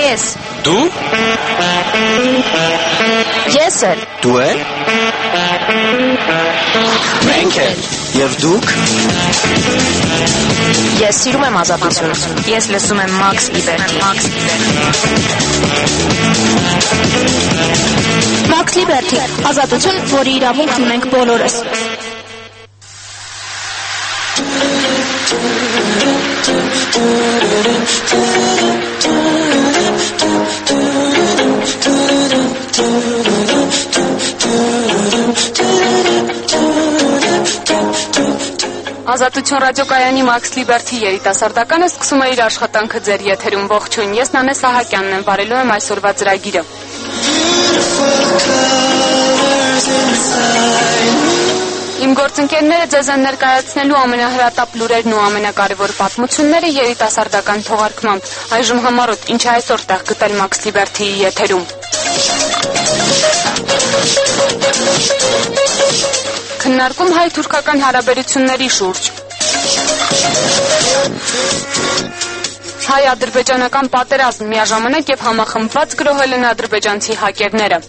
Ես։ Դու։ Ես էլ։ Դու էլ։ Մենք էլ։ Եվ դուք։ Ես սիրում եմ ազատություն։ Ես լսում եմ Max Liberty։ Max Liberty, ազատություն, որի իրավունք ունենք բոլորս։ Ազատություն ռադիոկայանի Max Liberty երիտասարդականը սկսում է իր աշխատանքը ձեր եթերում։ Ողջույն, ես Նանե Սահակյանն եմ, վարելու եմ այսօրվա ծրագիրը։ Իմ գործընկերները ձեզ են ներկայացնելու ամենահրատապ լուրերն ու ամենակարևոր պատմությունները երիտասարդական թողարկմամբ։ Այժմ համառոտ, ինչ է այսօր տեղ գտել Max Liberty-ի եթերում։ Քննարկում հայ-թուրքական հարաբերությունների շուրջ։ Հայ-ադրբեջանական պատերազմ միաժամանակ եւ համախմբված գրոհել են ադրբեջանցի հակերները։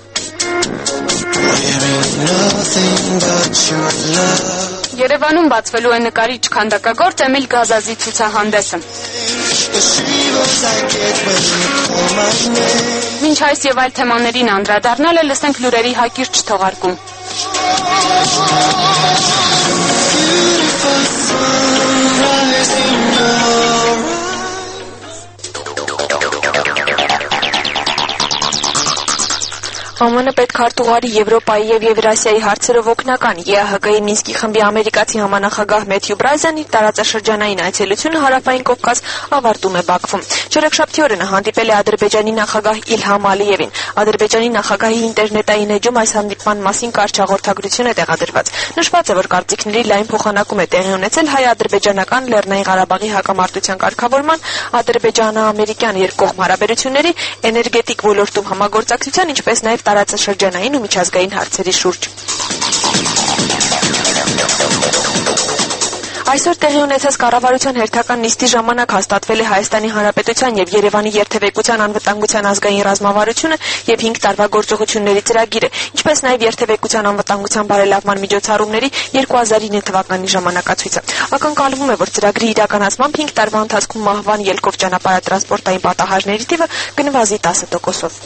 Երևանում բացվելու է նկարիչ քանդակագործ Էմիլ Գազազի ցուցահանդեսը։ Մինչ այս եւ այլ թեմաներին անդրադառնալը լսենք լուրերի հակիրճ թողարկում։ ԱՄՆ պետքարտուղարի Եվրոպայի եւ Եվրասիայի հարցերով օգնական ԵԱՀԿ-ի Մինսկի խմբի ամերիկացի համանախագահ Մեթյու Բրայզենի տարածաշրջանային այցելությունը Հարավային Կովկաս ավարտում է Բաքվում։ Չորեքշաբթի օրը նա հանդիպել է Ադրբեջանի նախագահ Իլհամ Ալիևին։ Ադրբեջանի նախագահի ինտերնետային էջում այս հանդիպման մասին կարճ հաղորդագրություն է տեղադրված։ Նշված է, որ կարծիքների լայն փոխանակում է տեղի ունեցել հայ-ադրբեջանական Լեռնային Ղարաբաղի հակամարտության կարգավորման, ադրբեջանա-ամերիկյան երկկողմ հարաբերությունների, էներգետիկ ոլորտում համագործակցության, ինչպես նաև տարածաշրջանային ու միջազգային հարցերի շուրջ։ Այսօր տեղի ունեցած կառավարության հերթական նիստի ժամանակ հաստատվել է Հայաստանի Հանրապետության եւ Երևանի երթևեկության անվտանգության ազգային ռազմավարությունը եւ 5 տարվա գործողությունների ծրագիրը, ինչպես նաեւ երթևեկության անվտանգության բարելավման միջոցառումների 2009 թվականի ժամանակացույցը։ Ակնկալվում է, որ ծրագրի իրականացմամբ 5 տարվա ընթացքում մահվան ելքով ճանապարհատրանսպորտային պատահարների թիվը կնվազի 10%-ով։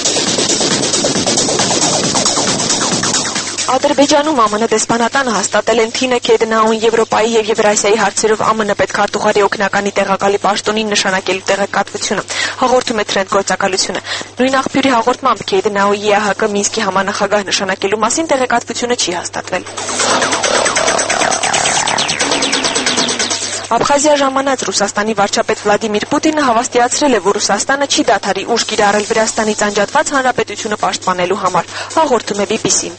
Ադրբեջանում ԱՄՆ դեսպանատանը հաստատել են Թինա Քեդնաուն Եվրոպայի եւ Եվրասիայի հարցերով ԱՄՆ պետքարտուղարի օգնականի տեղակալի պաշտոնին նշանակելու տեղեկատվությունը, հաղորդում է Trend գործակալությունը։ Նույն աղբյուրի հաղորդմամբ Քեդնաուի ԵԱՀԿ Մինսկի համանախագահ նշանակելու մասին տեղեկատվությունը չի հաստատվել։ Աբխազիա ժամանած Ռուսաստանի վարչապետ Վլադիմիր Պուտինը հավաստիացրել է, որ Ռուսաստանը չի դադարի ուժ կիրառել Վրաստանից անջատված հանրապետությունը պաշտպանելու համար, հաղորդում է BBC-ն։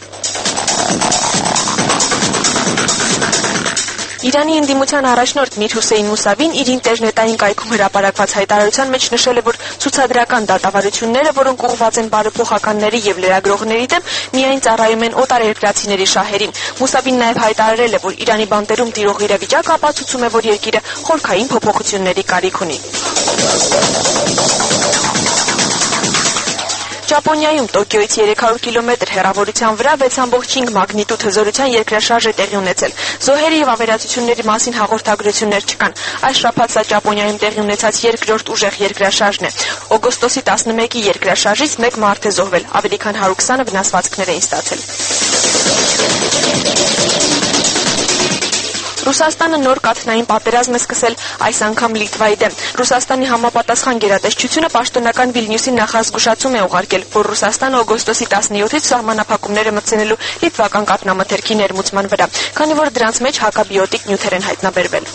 Իրանի ընդդիմության առաջնորդ Միր Հուսեյն Մուսավին իր ինտերնետային կայքում հրապարակված հայտարարության մեջ նշել է, որ ցուցադրական դատավարությունները, որոնք ուղղված են բարեփոխականների եւ լրագրողների դեմ, միայն ծառայում են օտարերկրացիների շահերին։ Մուսավին նաեւ հայտարարել է, որ Իրանի բանտերում տիրող իրավիճակը ապացուցում է, որ երկիրը խորքային փոփոխությունների կարիք ունի։ Ճապոնիայում Տոկիոից 300 կիլոմետր հեռավորության վրա 6.5 մագնիտուդ հզորության երկրաշարժ է տեղի ունեցել։ Զոհերի եւ ավերածությունների մասին հաղորդագրություններ չկան։ Այս շաբաթ սա Ճապոնիայում տեղի ունեցած երկրորդ ուժեղ երկրաշարժն է։ Օգոստոսի 11-ի երկրաշարժից 1 մարդ է զոհվել, ավելի քան 120-ը վնասվածքներ էին ստացել։ Ռուսաստանը նոր կաթնային պատերազմ է սկսել այս անգամ Լիտվայի դեմ։ Ռուսաստանի համապատասխան գերատեսչությունը պաշտոնական Վիլնյուսի նախազգուշացում է ուղարկել, որ Ռուսաստանը օգոստոսի 17-ից սահմանափակումներ է մտցնելու լիտվական կաթնամթերքի ներմուծման վրա, քանի որ դրանց մեջ հակաբիոտիկ նյութեր են հայտնաբերվել։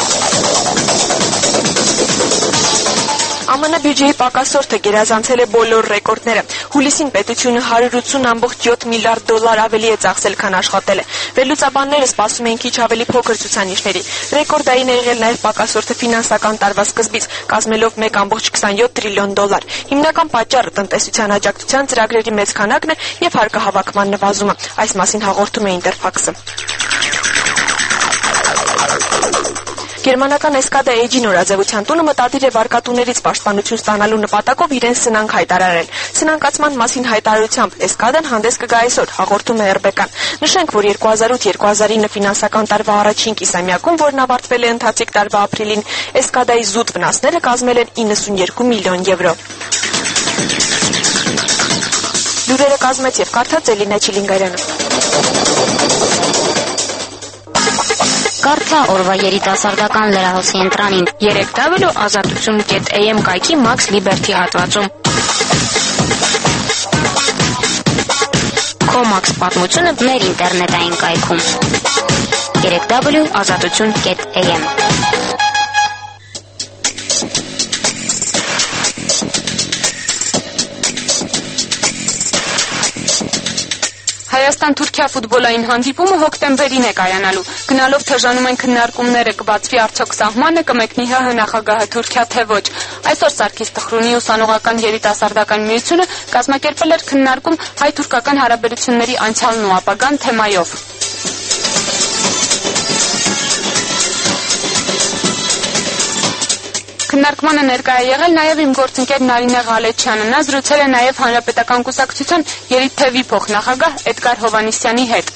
ԱՄՆ բյուջեի պակասորդը գերազանցել է բոլոր ռեկորդները։ Հուլիսին պետությունը 180.7 միլիարդ դոլար ավելի է ծախսել, քան աշխատել է։ Վերլուծաբանները սպասում էին քիչ ավելի փոքր ցուցանիշների։ Ռեկորդային է եղել նաև պակասորդը ֆինանսական տարվա սկզբից, կազմելով 1.27 տրիլիոն դոլար։ Հիմնական պատճառը տնտեսության աջակցության ծրագրերի մեծ քանակն է եւ հարկահավաքման նվազումը։ Այս մասին հաղորդում է Ինտերֆաքսը։ Գերմանական Էսկադա Էջի նորաձևության տունը մտադիր է վարկատուներից պաշտպանություն ստանալու նպատակով իրենց սնանկ հայտարարել։ Սնանկացման մասին հայտարարությամբ Էսկադան հանդես կգա այսօր, հաղորդում է ՌԲԿ-ն։ Նշենք, որ 2008-2009 ֆինանսական տարվա առաջին կիսամյակում, որն ավարտվել է ընթացիկ տարվա ապրիլին, Էսկադայի զուտ վնասները կազմել են 92 միլիոն եվրո։ Լուրերը կազմեց եւ կարդաց Էլինա Չիլինգարյանը։ Կարծա օրվա երիտասարդական լրահոսի ընտրանին 3W ազատություն.am կայքի Max Liberty հատվածում։ Comax պատմությունը մեր ինտերնետային կայքում 3W ազատություն.am Հայաստան-Թուրքիա ֆուտբոլային հանդիպումը հոկտեմբերին է կայանալու։ Գնալով թեժանում են քննարկումները, կբացվի արդյոք սահմանը, կմեկնի ՀՀ նախագահը Թուրքիա թե ոչ։ Այսօր Սարգիս Տխրունի ուսանողական երիտասարդական միությունը կազմակերպել էր քննարկում հայ-թուրքական հարաբերությունների անցյալն ու ապագան թեմայով։ Քննարկմանը ներկա է եղել նաև իմ գործընկեր Նարինե Ղալեչյանը։ Նա զրուցել է նաև Հանրապետական կուսակցության Երիթեվի փոխնախագահ Էդգար Հովհաննիսյանի հետ։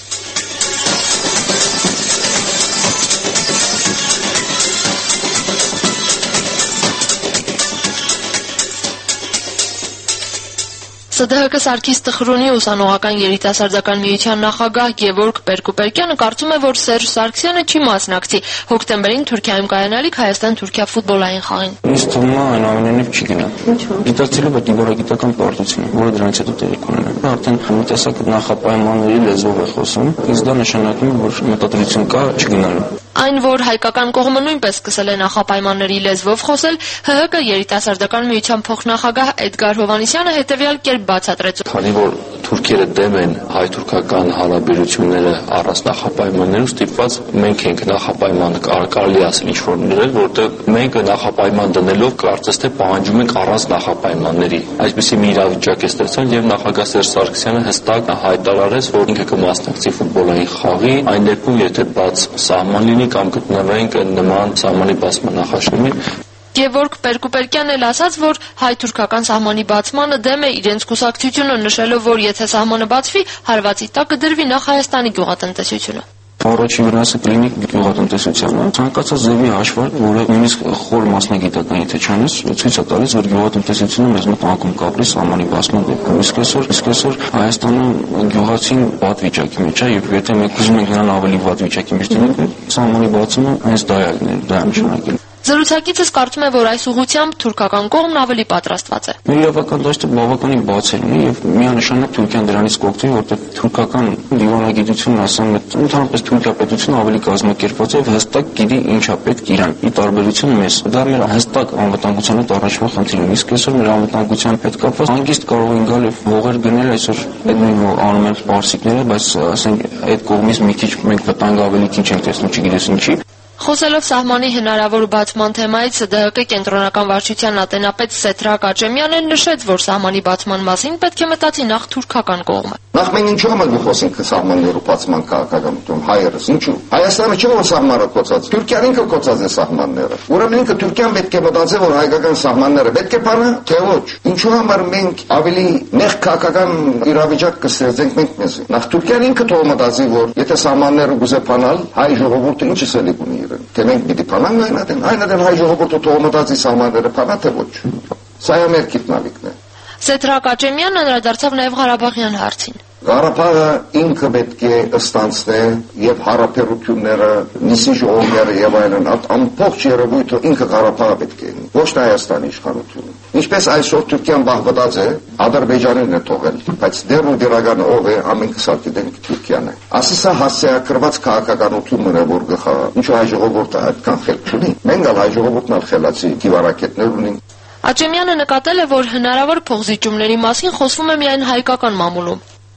ՍԴՀԿ Սարգիս Տխրունի ուսանողական երիտասարդական միության նախագահ Գևորգ Պերկուպերկյանը կարծում է, որ Սերժ Սարգսյանը չի մասնակցի հոկտեմբերին Թուրքիայում կայանալիք Հայաստան-Թուրքիա ֆուտբոլային խաղին։ Ինձ թվում է այնուամենայնիվ չի գնա։ Գիտակցելով այդ իվորագիտական պարտությունը, որը դրանից հետո տեղի կունենա։ Արդեն մի տեսակ նախապայմանների լեզվով է խոսում, իսկ դա նշանակում է, որ մտադրություն կա չգնալու։ Այն, որ հայկական կողմը նույնպես սկսել է նախապայմանների լեզվով խոսել, ՀՀԿ երիտասարդական միության փոխնախագահ Էդգար Հովհաննիսյանը հետևյալ կերպ բացատրեց. Քանի որ թուրքերը դեմ են հայ-թուրքական հարաբերությունները առանց նախապայմաններու, ստիպված մենք ենք նախապայման կարելի ասել ինչ-որ դնել, որտեղ մենք նախապայման դնելով կարծես թե պահանջում ենք առանց նախապայմանների։ Այսպիսի մի իրավիճակ է ստեղծվել եւ նախագահ Սերժ Սարգսյանը հստակ հայտարարեց, որ ինքը կմասնակցի ֆուտբոլային խաղի, այն դեպքում, եթե բաց սահման լինի կամ գտնվենք նման սահմանի բացման նախաշեմին։ Գևորգ Պերկուպերկյանն էլ ասաց, որ հայ-թուրքական սահմանի բացմանը դեմ է իրենց կուսակցությունը, նշելով, որ եթե սահմանը բացվի, հարվածի տակ կդրվի նախ Հայաստանի գյուղատնտեսությունը։ Առաջին վնասը կլինի գյուղատնտեսությանը։ Ցանկացած ձևի հաշվարկ, որը նույնիսկ խոր մասնագիտական եթե չանես, ցույց է տալիս, որ գյուղատնտեսությունը մեզ մոտ անկում կապրի սահմանի բացման դեպքում։ Իսկ այսօր Հայաստանում գյուղացին վատ վիճակի մեջ է, եւ եթե մենք ուզում ենք նրան ավելի վատ վիճակի մեջ դնել, սահմանի բացումը հենց դա է նշանակել։ Զրուցակիցս կարծում է, որ այս ուղղությամբ թուրքական կողմն ավելի պատրաստված է։ Մեր իրավական դաշտը բավականին բաց է եւ միանշանակ Թուրքիան դրանից կօգտվի, որտեղ թուրքական դիվանագիտությունն ասեմ, ընդհանրապես Թուրքիա պետությունը ավելի կազմակերպված է, հստակ գիտի ինչա պետք իրան։ Ի տարբերություն մեզ, դա մեր հստակ անվտանգության հետ առաջվա խնդիրն է։ Իսկ այսօր մեր անվտանգության հետ կապված հանգիստ կարող են գալ եւ հողեր գնել այսօր այդ նույն անում են սպարսիկները, բայց ասենք այդ կողմից մի քիչ մենք վտանգ ավելի քիչ ենք տեսնում, չգիտես ինչի։ Խոսելով սահմանի հնարավոր բացման թեմայից ՍԴՀԿ կենտրոնական վարչության ատենապետ Սեթրակ Աճեմյանը նշեց, որ սահմանի բացման մասին պետք է մտածի նախ թուրքական կողմը։ Նախ մենք ինչու համար խոսենք սահմաններու բացման քաղաքականություն հայերս ինչու։ Հայաստանը չէ որ սահմանը կոծած, Թուրքիան ինքը կոծած է սահմանները։ Ուրեմն ինքը Թուրքիան պետք է մտածի, որ հայկական սահմանները պետք է բանա, թե ոչ։ Ինչու համար մենք ավելի նեղ քաղաքական իրավիճակ կստեղծենք մենք մեզ։ Նախ Թուրքիան ինքը թող մտածի, որ եթե սահմանները գուզե բանալ, հայ ժողովուրդը ինչ էլի ունի։ Թե մենք պիտի բանանք այնադեն հայ ժողովուրդը թող մտածի սահմանները բանա թե ոչ։ Սա է մեր գիտնալիքն է։ Սեթրակ Աճեմյանն անդրադարձավ նաև Ղարաբաղյան հարցին։ Ղարաբաղը ինքը պետք է ստանցնե եւ հարաբերությունները, նիսի ժողովները եւ այլն, ամբողջ երևույթը ինքը Ղարաբաղը պետք է լինի, ոչ թե Հայաստանի իշխանությունը։ Ինչպես այսօր Թուրքիան բաղվտած է, Ադրբեջանին է թողել, բայց դեռ ու դերականը ով է, ամենքը սարքիդենք Թուրքիան է։ Ասեսա հասցեակրված քաղաքականությունն է, որ գխա։ Ինչու հայ ժողովուրդը այդքան խելք չունի։ Մենք ալ հայ ժողովուրդն ալ խելացի դիվարակետներ ունենք։ Աճեմյանը նկատել է, որ հնարավոր փոխզիջումների մասին խոսվում է միայն հայկական մամուլում։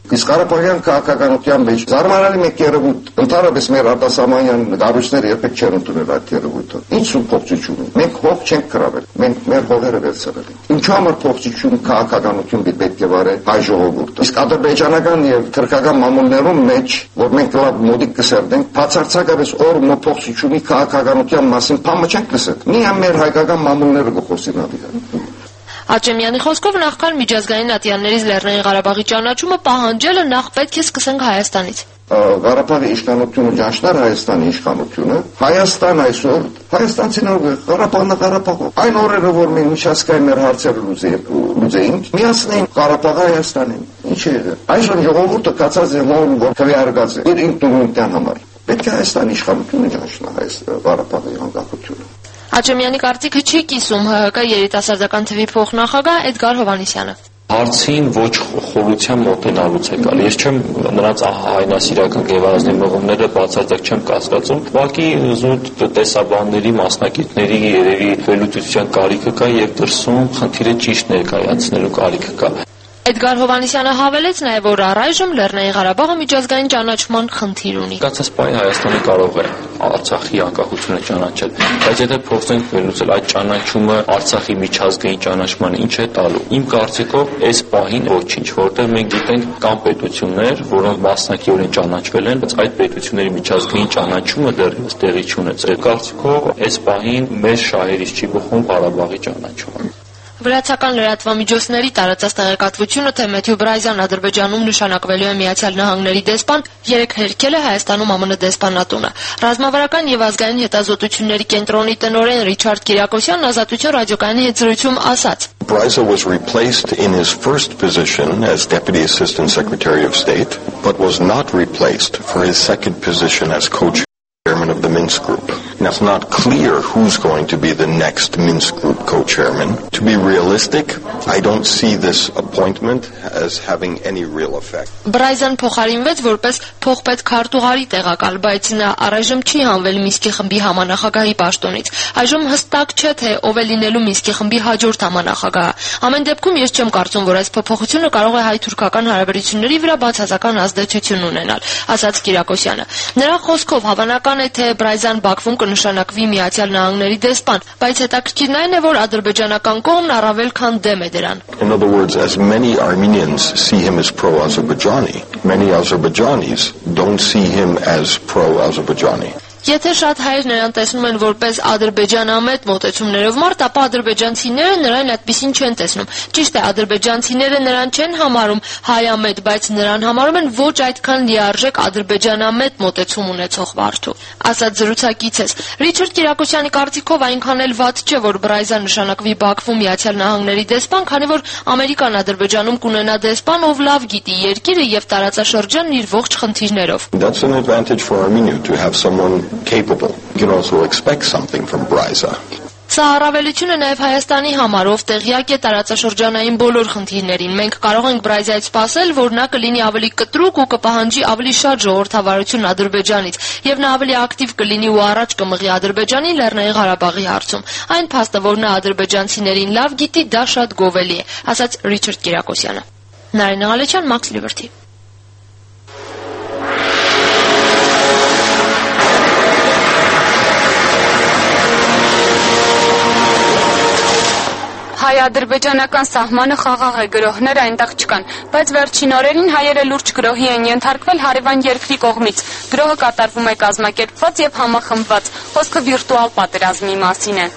Իսկ Ղարաբաղյան քաղաքականության մեջ զարմանալի մեկ երևույթ, ընդհանրապես մեր արտասահմանյան կառույցները երբեք չեն ընդունել այդ երևույթը։ Ինչ փոխություն ունի։ Մենք հող չենք կրավել, մենք մեր հողերը վերցրել ենք։ Ինչու համար փոխություն քաղաքականություն պետք է վարի հայ ժողովուրդը։ Իսկ ադրբեջանական եւ թուրքական մամուլներում մեջ, որ մենք լավ մոդիկ կսերդենք, բացարձակապես օրմո փոխությունի քաղաքականության մասին բամը չենք լսել։ Միայն մեր հայկական մամուլները կխոսին ադիգա։ Աճեմյանի խոսքով նախքան միջազգային ատյաններից Լեռնային Ղարաբաղի ճանաչումը պահանջելը նախ պետք է սկսենք Հայաստանից։ Ղարաբաղի իշխանությունը ճանաչներ Հայաստանի իշխանությունը, Հայաստան այսօր, հայաստանցիները Ղարաբաղն Ղարաբաղով։ Այն օրերը, որ մենք միջազգային մեր հարցերը լուծեինք, միացնեին Ղարաբաղը Հայաստանին։ Ինչ է եղել։ Այսօր ժողովուրդը կացած է որ քվեարկած է իր ինքնուրույնության համար։ Պետք է Հայաստանի իշխանությունը ճանաչնա Ղարաբաղի անկախությունը։ Աճեմյանի կարծիքը չի կիսում ՀՀԿ երիտասարդական թվի փոխնախագահ Էդգար Հովհաննիսյանը։ Հարցին ոչ խորության մոտենալուց է գալ։ Ես չեմ նրանց հայնասիրական գևազանի մղումները բացարձակ չեմ կասկածում։ Ուղղակի զուտ տեսաբանների, մասնակիցների երևի վերլուծության կարիքը կա եւ դրսում խնդիրը ճիշտ ներկայացնելու կարիքը կա։ Էդգար Հովհաննիսյանը հավելեց նաև, որ առայժմ Լեռնային Ղարաբաղը միջազգային ճանաչման խնդիր ունի։ Կացած պահի Հայաստանը կարող է Արցախի անկախությունը ճանաչել, բայց եթե փորձենք վերլուծել այդ ճանաչումը Արցախի միջազգային ճանաչմանը ինչ է տալու։ Իմ կարծիքով այս պահին ոչինչ, որտեղ մենք գիտենք կան պետություններ, որոնք մասնակիորեն ճանաչվել են, բայց այդ պետությունների միջազգային ճանաչումը դեռևս տեղի չունեցել։ Կարծիքով այս պահին մեր շահերից չի բխում Ղարաբաղի ճանաչումը։ Վրացական լրատվամիջոցների տարածած տեղեկատվությունը, թե Մեթյու Բրայզան Ադրբեջանում նշանակվելու է Միացյալ Նահանգների դեսպան, երեկ հերքել է Հայաստանում ԱՄՆ դեսպանատունը։ Ռազմավարական եւ ազգային հետազոտությունների կենտրոնի տնօրեն Ռիչարդ Կիրակոսյանն Ազատություն ռադիոկայանի հետ զրույցում ասաց. Bryza was replaced in his first position as Deputy Assistant Secretary of State, but was not replaced for his second position as co-chairman of the Minsk Group. Now, it's not clear who's going to be the next Minsk Group co-chairman. To be realistic, I don't see this appointment as having any real effect. Բրայզան փոխարինվեց որպես փոխպետ քարտուղարի տեղակալ, բայց նա առայժմ չի հանվել Մինսկի խմբի համանախագահի պաշտոնից։ Այժմ հստակ չէ, թե ով է լինելու Մինսկի խմբի հաջորդ համանախագահը։ Ամեն դեպքում ես չեմ կարծում, որ այս փոփոխությունը կարող է հայ-թուրքական հարաբերությունների վրա բացասական ազդեցություն ունենալ, ասաց Կիրակոսյանը։ Նրա խոսքով հավանական է, թե Բրայզան Բաքվում կնշանակվի Միացյալ Նահանգների դեսպան, բայց հետաքրքիրն այն է, որ ադրբեջանական կողմն առավել քան դեմ է դրան։ In other words, as many Armenians see him as pro-Azerbaijani, many Azerbaijanis don't see him as pro-Azerbaijani. Եթե շատ հայեր նրան տեսնում են որպես ադրբեջանամետ մոտեցումներով մարդ, ապա ադրբեջանցիները նրան այդպեսին չեն տեսնում։ Ճիշտ է, ադրբեջանցիները նրան չեն համարում հայամետ, բայց նրան համարում են ոչ այդքան լիարժեք ադրբեջանամետ մոտեցում ունեցող մարդու։ Ասաց զրուցակիցս։ Ռիչարդ Կիրակոսյանի կարծիքով այնքան էլ վատ չէ, որ Բրայզան նշանակվի Բաքվում Միացյալ Նահանգների դեսպան, քանի որ Ամերիկան Ադրբեջանում կունենա դեսպան, ով լավ գիտի երկիրը եւ տարածաշրջանն իր ողջ խնդիրներով։ That's an advantage for Armenia to have someone capable. You can also expect something from Bryza. Սա առավելություն է նաև Հայաստանի համար, ով տեղյակ է տարածաշրջանային բոլոր խնդիրներին։ Մենք կարող ենք Բրայզայից սպասել, որ նա կլինի ավելի կտրուկ ու կպահանջի ավելի շատ ժողովրդավարություն Ադրբեջանից, եւ նա ավելի ակտիվ կլինի ու առաջ կմղի Ադրբեջանի Լեռնային Ղարաբաղի հարցում։ Այն փաստը, որ նա ադրբեջանցիներին լավ գիտի, դա շատ գովելի է, ասաց Ռիչարդ Կիրակոսյանը։ Նարինե Ղալեչյան, Max Liberty։ Հայ-ադրբեջանական սահմանը խաղաղ է, գրոհներ այնտեղ չկան, բայց վերջին օրերին հայերը լուրջ գրոհի են ենթարկվել հարևան երկրի կողմից։ Գրոհը կատարվում է կազմակերպված եւ համախմբված, խոսքը վիրտուալ պատերազմի մասին է։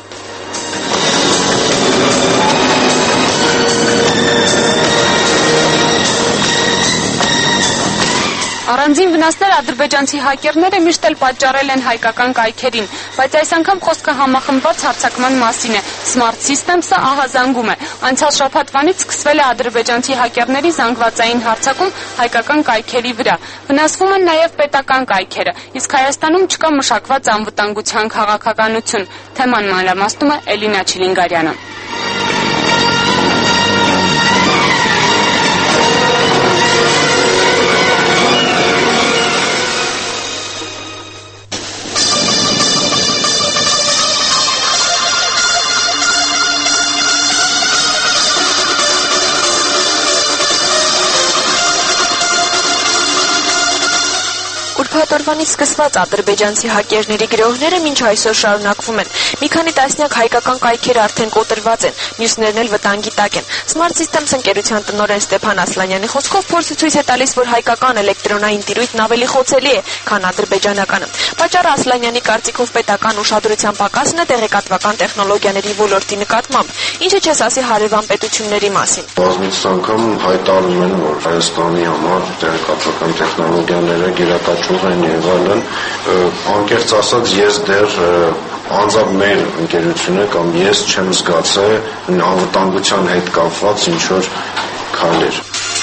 Առանձին վնասներ ադրբեջանցի հակերները միշտ էլ պատճառել են հայկական կայքերին, բայց այս անգամ խոսքը համախմբված հարձակման մասին է։ Smart Systems-ը ահազանգում է։ Անցյալ շաբաթվանից սկսվել է ադրբեջանցի հակերների զանգվածային հարձակում հայկական կայքերի վրա։ Վնասվում են նաև պետական կայքերը, իսկ Հայաստանում չկա մշակված անվտանգության քաղաքականություն։ Թեման մանրամասնում է Էլինա Չիլինգարյանը։ շաբաթօրվանից սկսված ադրբեջանցի հակերների գրոհները մինչ այսօր շարունակվում են։ Մի քանի տասնյակ հայկական կայքեր արդեն կոտրված են, մյուսներն էլ վտանգի տակ են։ Smart Systems ընկերության տնօրեն Ստեփան Ասլանյանի խոսքով փորձը ցույց է տալիս, որ հայկական էլեկտրոնային տիրույթն ավելի խոցելի է, քան ադրբեջանականը։ Պատճառը Ասլանյանի կարծիքով պետական ուշադրության պակասն է տեղեկատվական տեխնոլոգիաների ոլորտի նկատմամբ, ինչը չես ասի հարևան պետությունների մասին։ Բազմիցս անգամ հայտարարում են, որ Հայաստանի համար տեղեկատվական տեխնոլոգիաները գերակաչող են եւ այլն, անկեղծ ասած ես դեռ անձամբ մեր ընկերությունը կամ ես չեմ զգացել անվտանգության հետ կապված ինչ որ քայլեր։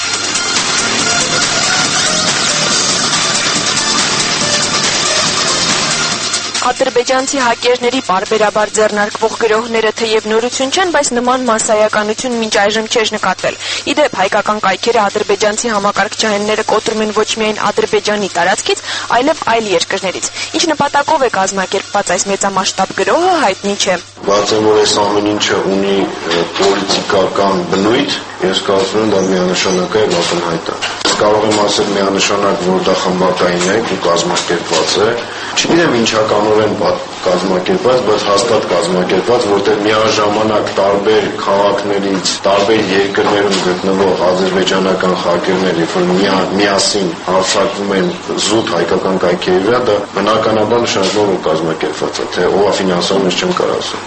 Ադրբեջանցի հակերների պարբերաբար ձեռնարկվող գրոհները թեև նորություն չեն, բայց նման մասսայականություն մինչ այժմ չէր նկատվել։ Իդեպ հայկական կայքերը ադրբեջանցի համակարգչահենները կոտրում են ոչ միայն Ադրբեջանի տարածքից, այլև այլ երկրներից։ Ինչ նպատակով է կազմակերպված այս մեծամասշտաբ գրոհը, հայտնի չէ։ Բացի որ այս ամեն ինչը ունի պոլիտիկական բնույթ, ես կարծում եմ դա միանշանակ է ակնհայտ է։ Կարող եմ ասել միանշանակ, որ դա խմբակային է ու կազմակերպված է։ Չգիտեմ ինչականորեն կազմակերպված, բայց հաստատ կազմակերպված, որտեղ միաժամանակ տարբեր քաղաքներից, տարբեր երկրներում գտնվող ադրբեջանական հակերներ, երբ որ միասին հարձակվում են զուտ հայկական կայքերի վրա, դա բնականաբար նշանակում է կազմակերպված է, թե ով է ֆինանսավորում, ես չեմ կարող ասել։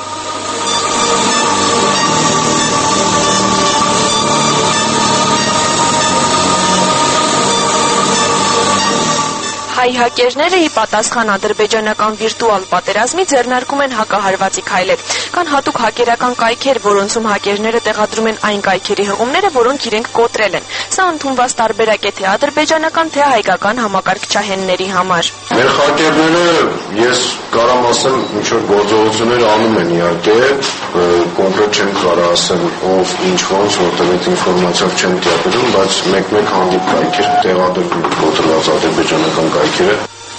Հայ հակերները ի պատասխան ադրբեջանական վիրտուալ պատերազմի ձեռնարկում են հակահարվածի քայլեր։ Կան հատուկ հակերական կայքեր, որոնցում հակերները տեղադրում են այն կայքերի հղումները, որոնք իրենք կոտրել են։ Սա ընդունված տարբերակ է թե ադրբեջանական, թե հայկական համակարգչահենների համար։ Մեր հակերները, ես կարամ ասեմ, ինչ որ գործողություններ անում են իհարկե, կոնկրետ չեմ կարող ասել ով ինչ ոնց, որտեղ այդ ինֆորմացիով չեմ տիրապետում, բայց մեկ-մեկ հանդիպ կայքեր տեղադրվում կոտրված ադրբեջանական կայքերը։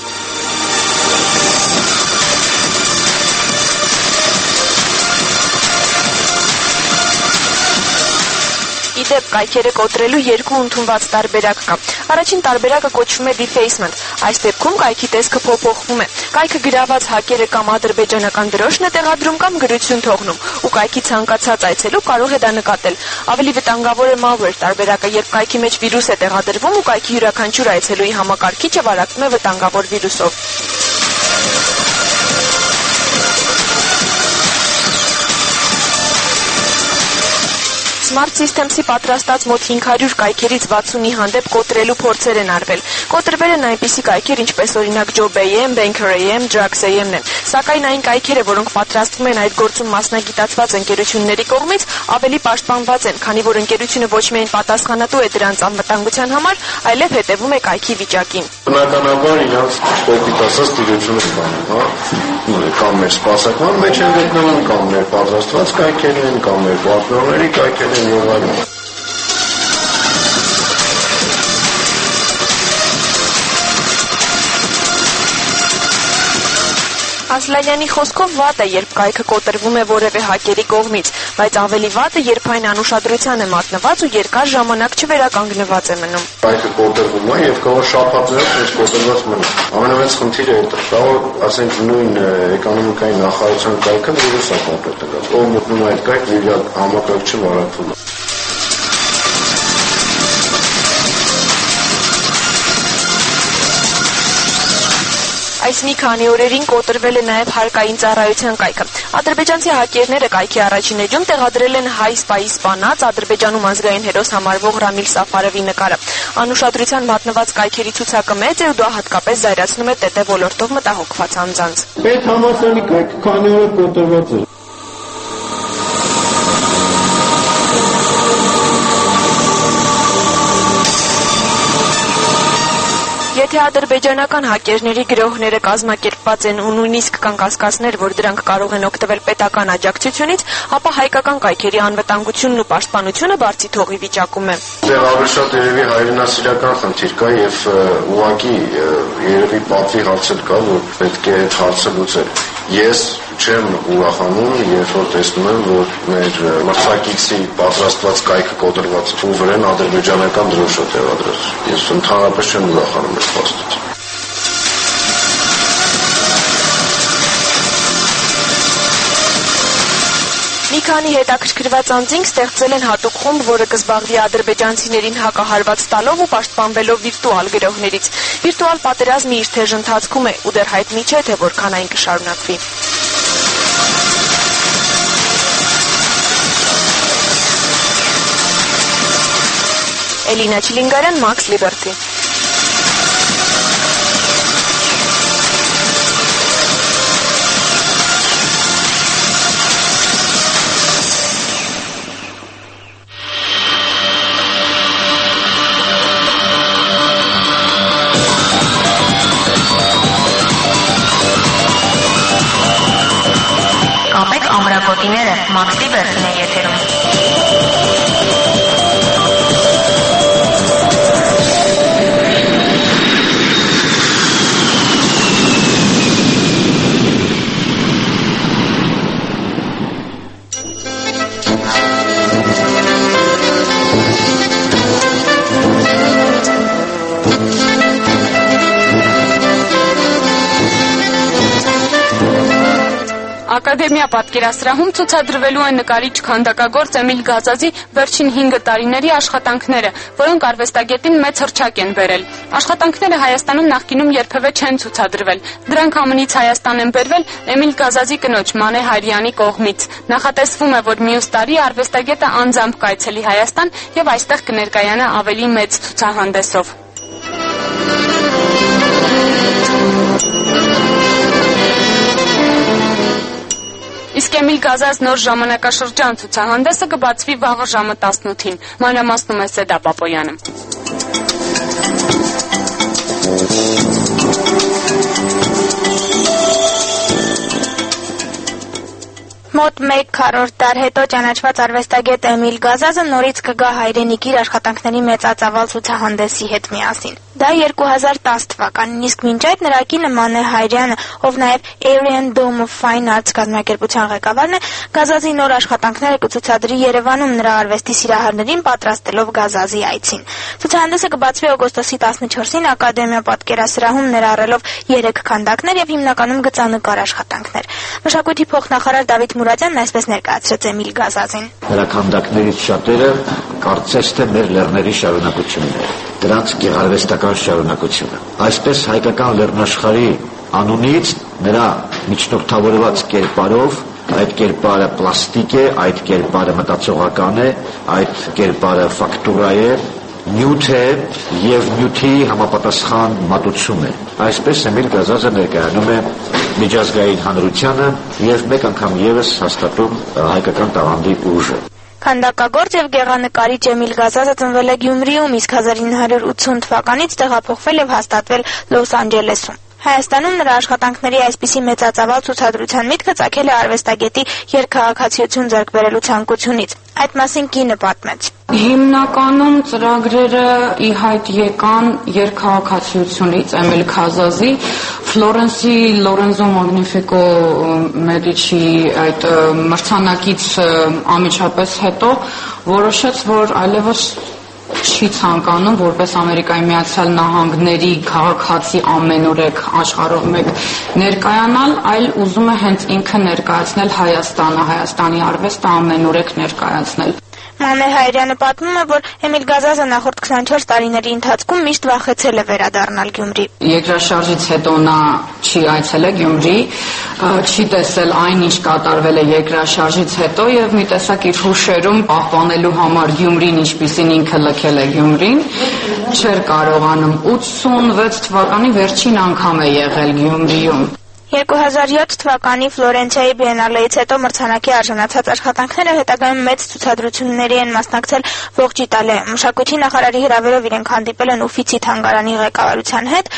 Իդեպ կայքերը կոտրելու երկու ընդունված տարբերակ կա։ Առաջին տարբերակը կոչվում է defacement։ Այս դեպքում կայքի տեսքը փոփոխվում է։ Կայքը գրաված հակերը կամ ադրբեջանական դրոշն է տեղադրում կամ գրություն թողնում, ու կայքի ցանկացած այցելու կարող է դա նկատել։ Ավելի վտանգավոր է malware տարբերակը, երբ կայքի մեջ վիրուս է տեղադրվում ու կայքի յուրաքանչյուր այցելուի համակարգիչը վարակվում է վտանգավոր վիրուսով։ Smart Systems-ի պատրաստած մոտ 500 կայքերից 60-ի հանդեպ կոտրելու փորձեր են արվել։ Կոտրվել են այնպիսի կայքեր, ինչպես օրինակ Job.am, Banker.am, Drugs.am-ն են։ Սակայն այն կայքերը, որոնք պատրաստվում են այդ գործում մասնագիտացված ընկերությունների կողմից, ավելի պաշտպանված են, քանի որ ընկերությունը ոչ միայն պատասխանատու է դրանց անվտանգության համար, այլև հետևում է կայքի վիճակին։ Բնականաբար իրանց կոպիտ ասած տիրությունը կան, հա։ Կամ մեր սպասարկման մեջ են գտնվում, կամ մեր պատրաստված կայքեր են, կամ մեր պարտներների կայքեր են եւ այլն։ Ասլանյանի խոսքով վատ է, երբ կայքը կոտրվում է որևէ հակերի կողմից, բայց ավելի վատ է, երբ այն անուշադրության է մատնված ու երկար ժամանակ չվերականգնված է մնում։ Կայքը կոտրվում է եւ կարող շաբաթներով ինչ կոտրված մնա։ Ամենամեծ խնդիրը է դա, կարող ասենք նույն էկոնոմիկայի նախարարության կայքը վիրուս է կոտրված։ Ով մտնում է այդ կայք, իր համակարգչը վարակվում է։ Այս մի քանի օրերին կոտրվել է նաև հարկային ծառայության կայքը։ Ադրբեջանցի հակերները կայքի առաջին էջում տեղադրել են հայ սպայի սպանած Ադրբեջանում ազգային հերոս համարվող Ռամիլ Սաֆարովի նկարը։ Անուշադրության մատնված կայքերի ցուցակը մեծ է ու դա հատկապես զայրացնում է ՏՏ ոլորտով մտահոգված անձանց։ Պետհամասարանի կայքը քանի օր կոտրված է։ Եթե ադրբեջանական հակերների գրոհները կազմակերպված են ու նույնիսկ կան կասկածներ, որ դրանք կարող են օգտվել պետական աջակցությունից, ապա հայկական կայքերի անվտանգությունն ու պաշտպանությունը բարձի թողի վիճակում է։ Դեռ ավելի շատ երևի հայրենասիրական խնդիր կա եւ ուղղակի երևի պատվի հարց կա, որ պետք է այդ հարցը լուծել։ Ես չեմ ուրախանում, երբ որ տեսնում եմ, որ մեր մրցակիցի պատրաստված կայքը կոտրված ու վրան ադրբեջանական դրոշ է տեղադրած։ Ես ընդհանրապես չեմ ուրախանում այդ փաստից։ քանի հետաքրքրված անձինք ստեղծել են հատուկ խումբ, որը կզբաղվի ադրբեջանցիներին հակահարված տալով ու պաշտպանվելով վիրտուալ գրողներից։ Վիրտուալ պատերազմը իր թեժ ընթացքում է ու դեռ հայտնի չէ, թե որքան այն կշարունակվի։ Էլինա Չիլինգարյան, Max Liberty։ Կապեք ամրակոտիները, Max Liberty-ն է եթերում։ Ակադեմիա պատկերասրահում ցուցադրվելու է նկարիչ քանդակագործ Էմիլ Գազազի վերջին 5 տարիների աշխատանքները, որոնք արվեստագետին մեծ հռչակ են բերել։ Աշխատանքները Հայաստանում նախկինում երբևէ չեն ցուցադրվել։ Դրանք ԱՄՆ-ից Հայաստան են բերվել Էմիլ Գազազի կնոջ Մանե Հայրյանի կողմից։ Նախատեսվում է, որ մյուս տարի արվեստագետը անձամբ կայցելի Հայաստան եւ այստեղ կներկայանա ավելի մեծ ցուցահանդեսով։ Իսկ Էմիլ Գազազ նոր ժամանակաշրջան ցուցահանդեսը կբացվի վաղը ժամը 18-ին։ Մանրամասնում է Սեդա Պապոյանը։ Մոտ 1 քառորդ դար հետո ճանաչված արվեստագետ Էմիլ Գազազը նորից կգա հայրենիք իր աշխատանքների մեծածավալ ցուցահանդեսի հետ միասին։ Դա 2010 թվականին, իսկ մինչ այդ նրա կինը Մանե Հայրյանը, ով նաև Aryan Dome of Fine Arts կազմակերպության ղեկավարն է, Գազազի նոր աշխատանքները կցուցադրի Երևանում նրա արվեստի սիրահարներին պատրաստելով Գազազի այցին։ Ցուցահանդեսը կբացվի օգոստոսի 14-ին Ակադեմիա պատկերասրահում ներառելով 3 քանդակներ եւ հիմնականում գծանկար աշխատանքներ։ Մշակույթի փոխնախարար Դավիթ Մուրադյանն այսպես ներկայացրեց Էմիլ Գազազին։ Նրա քանդակներից շատերը կարծես թե մեր լեռների շարունակությունն է, դրանց գեղարվեստական շարունակությունը։ Այսպես հայկական լեռնաշխարհի անունից նրա միջնորդավորված կերպարով, այդ կերպարը պլաստիկ է, այդ կերպարը մտածողական է, այդ կերպարը ֆակտուրա է, նյութ է եւ նյութի համապատասխան մատուցում է։ Այսպես Էմիլ Գազազը ներկայանում է միջազգային հանրությանը եւ մեկ անգամ եւս հաստատում հայկական տաղանդի ուժը։ Քանդակագործ եւ գեղանկարիչ Էմիլ Գազազը ծնվել է Գյումրիում, իսկ 1980 թվականից տեղափոխվել եւ հաստատվել Լոս Անջելեսում։ Հայաստանում նրա աշխատանքների այսպիսի մեծածավալ ցուցադրության միտքը ծագել է արվեստագետի երկքաղաքացիություն ձեռք բերելու ցանկությունից։ Այդ մասին կինը պատմեց։ Հիմնականում ծրագրերը ի հայտ եկան երկքաղաքացիությունից Էմիլ Գազազի, Ֆլորենսի Լորենզո Մագնիֆիկո Մեդիչի այդ մրցանակից անմիջապես հետո որոշեց, որ այլևս չի ցանկանում որպես Ամերիկայի Միացյալ Նահանգների քաղաքացի ամենուրեք աշխարհով մեկ ներկայանալ, այլ ուզում է հենց ինքը ներկայացնել Հայաստանը, Հայաստանի արվեստը ամենուրեք ներկայացնել։ Մանե Հայրյանը պատմում է, որ Էմիլ Գազազը նախորդ 24 տարիների ընթացքում միշտ վախեցել է վերադառնալ Գյումրի։ Երկրաշարժից հետո նա չի այցելել Գյումրի, չի տեսել այն, ինչ կատարվել է երկրաշարժից հետո եւ մի տեսակ իր հուշերում պահպանելու համար Գյումրին, ինչպիսին ինքը լքել է Գյումրին, չէր կարողանում 86 թվականի վերջին անգամ է եղել Գյումրիում։ 2007 թվականի Ֆլորենցիայի բիենալեից հետո մրցանակի արժանացած աշխատանքները հետագայում մեծ ցուցադրությունների են մասնակցել ողջ Իտալիայում։ Մշակույթի նախարարի հրավերով իրենք հանդիպել են Ուֆիցի թանգարանի ղեկավարության հետ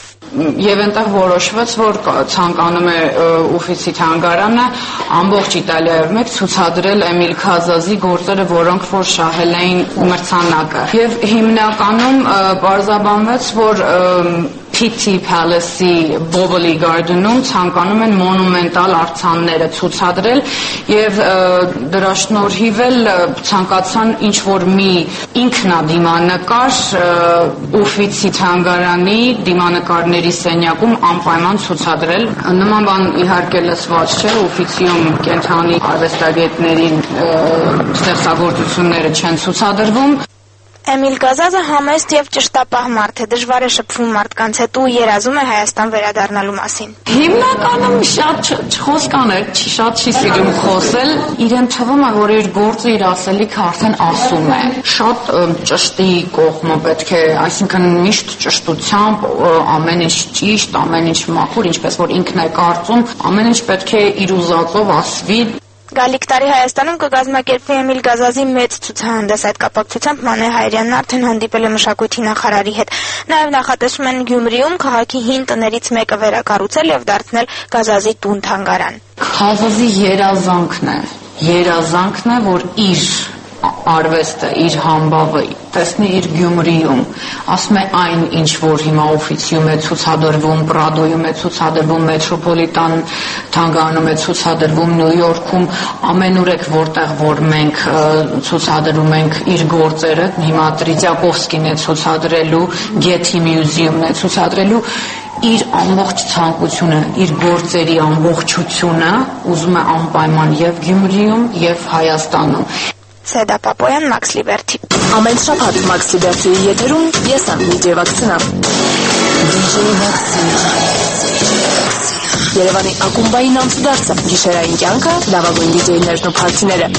եւ այնտեղ որոշվեց, որ ցանկանում է Ուֆիցի թանգարանը ամբողջ Իտալիայով մեկ ցուցադրել Էմիլ Գազազի գործերը, որոնք որ շահել էին մրցանակը։ Եվ հիմնականում բարձաբանվեց, որ TT Palace-ի Bovely Garden-ում ցանկանում են մոնումենտալ արձանները ցուցադրել եւ դրա շնորհիվ էլ ցանկացան ինչ որ մի ինքնադիմանկար Ուֆիցի թանգարանի դիմանկարների սենյակում անպայման ցուցադրել։ Նման բան իհարկե լսված չէ, Ուֆիցիում կենթանի արվեստագետների ստեղծագործությունները չեն ցուցադրվում։ Էմիլ Գազազը համեստ եւ ճշտապահ մարդ է, դժվար է շփվում մարդկանց հետ ու երազում է Հայաստան վերադառնալու մասին։ Հիմնականում շատ խոսքան է, շատ չի սիրում խոսել, իրեն թվում է, որ իր գործը իր ասելիքը արդեն ասում է։ Շատ ճշտի կողմը պետք է, այսինքն միշտ ճշտությամբ, ամեն ինչ ճիշտ, ամեն ինչ մաքուր, ինչպես որ ինքն է կարծում, ամեն ինչ պետք է իր ուզածով ասվի։ Գալիք տարի Հայաստանում կկազմակերպվի Էմիլ Գազազի մեծ ցուցահանդես։ Այդ կապակցությամբ Մանե Հայրյանն արդեն հանդիպել է մշակույթի նախարարի հետ։ Նաև նախատեսում են Գյումրիում քաղաքի հին տներից մեկը վերակառուցել եւ դարձնել Գազազի տուն-թանգարան։ Գազազի երազանքն է, որ իր արվեստը, իր համբավը տեսնի իր Գյումրիում, ասում է այն ինչ որ հիմա Օֆիցիում է ցուցադրվում, Պրադոյում է ցուցադրվում, Մետրոպոլիտան թանգարանում է ցուցադրվում, Նյու Յորքում, ամենուրեք որտեղ որ մենք ցուցադրում ենք իր գործերը, հիմա Տրիտյակովսկին է ցուցադրելու, Գեթի մյուզեումն է ցուցադրելու, իր ամբողջ ցանկությունը, իր գործերի ամբողջությունը ուզում է անպայման եւ Գյումրիում եւ Հայաստանում։ Սեդա Պապոյան, Max Liberty։ Ամեն շաբաթ Max Liberty-ի եթերում ես եմ DJ Վաքսինա։ Երևանի ակումբային ամսդարձը, գիշերային կյանքը, լավագույն DJ-ներն ու փարթիները։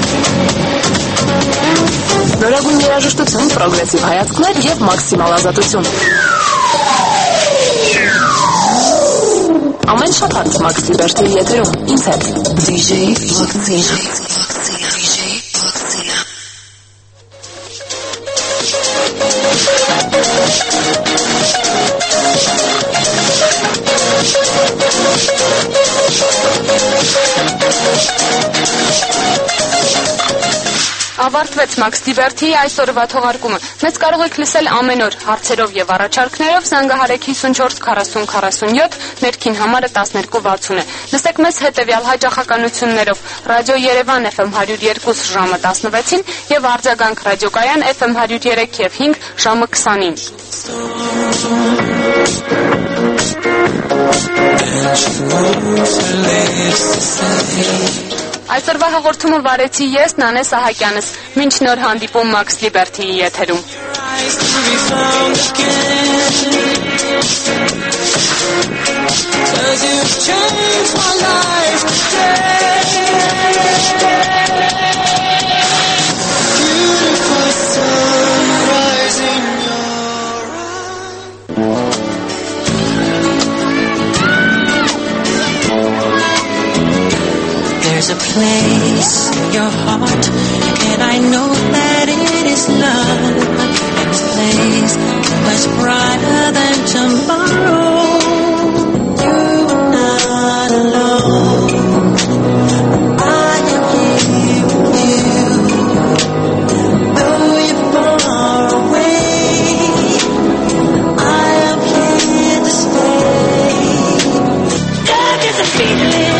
Նորագույն երաժշտություն, պրոգրեսիվ հայացքներ եւ մաքսիմալ ազատություն։ Ամեն շաբաթ Max Liberty-ի եթերում ինձ հետ DJ Վաքսինա։ Ավարտվեց Max Liberty-ի այսօրվա թողարկումը։ Մեզ կարող եք լսել ամեն օր հարցերով եւ առաջարկներով, զանգահարեք 54 40 47, ներքին համարը 1260 է։ Լսեք մեզ հետեւյալ հաճախականություններով. Ռադիո Երևան FM 102 ժամը 16-ին եւ Արձագանք ռադիոկայան FM 103 եւ 5 ժամը 20-ին։ Այսօրվա հաղորդումը վարեցի ես, Նանե Սահակյանս։ Մինչ նոր հանդիպում Max Liberty-ի եթերում։ There's a place in your heart, and I know that it is love. And this place is much brighter than tomorrow. You're not alone. I am here with you. Though you're far away, I am here to stay. Love is a feeling.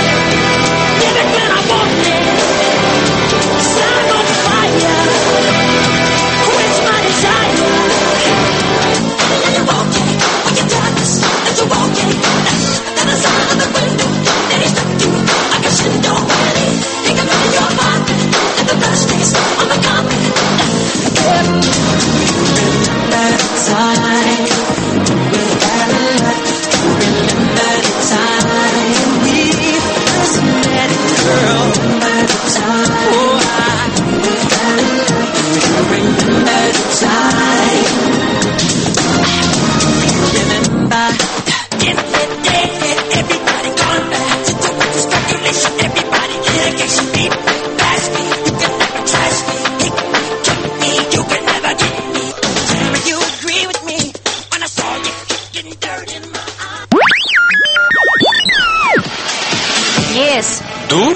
Դու?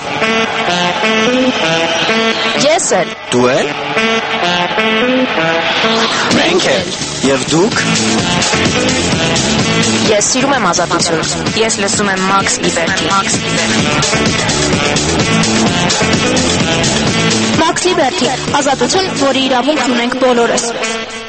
Ես էլ։ Դու էլ? Մենք էլ։ Եվ դուք? Ես սիրում եմ ազատություն։ Ես լսում եմ Max Liberty։ Max Liberty, ազատություն, որի իրավունք ունենք բոլորս։